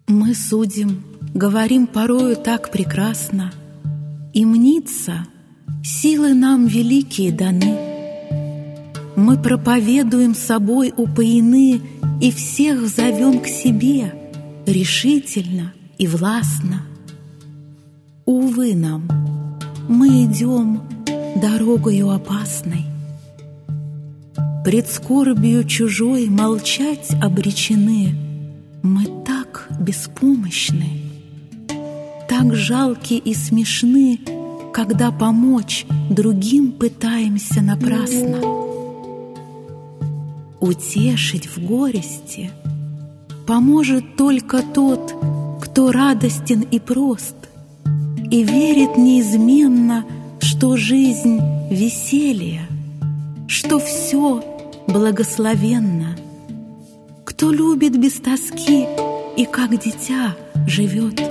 Мы судим, говорим порою так прекрасно, и мнится, силы нам великие даны. Мы проповедуем собой упоены и всех зовем к себе решительно и властно. Увы нам, мы идем дорогою опасной. Пред скорбью чужой молчать обречены. Мы так беспомощны, так жалки и смешны, когда помочь другим пытаемся напрасно. Утешить в горести поможет только тот, кто радостен и прост, и верит неизменно, что жизнь — веселье, что все благословенно, кто любит без тоски и как дитя живет.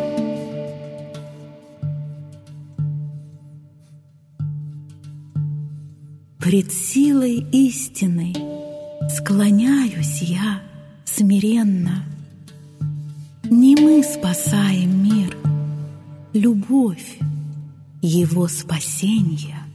Пред силой истинной склоняюсь я смиренно. Не мы спасаем мир, любовь — его спасенье.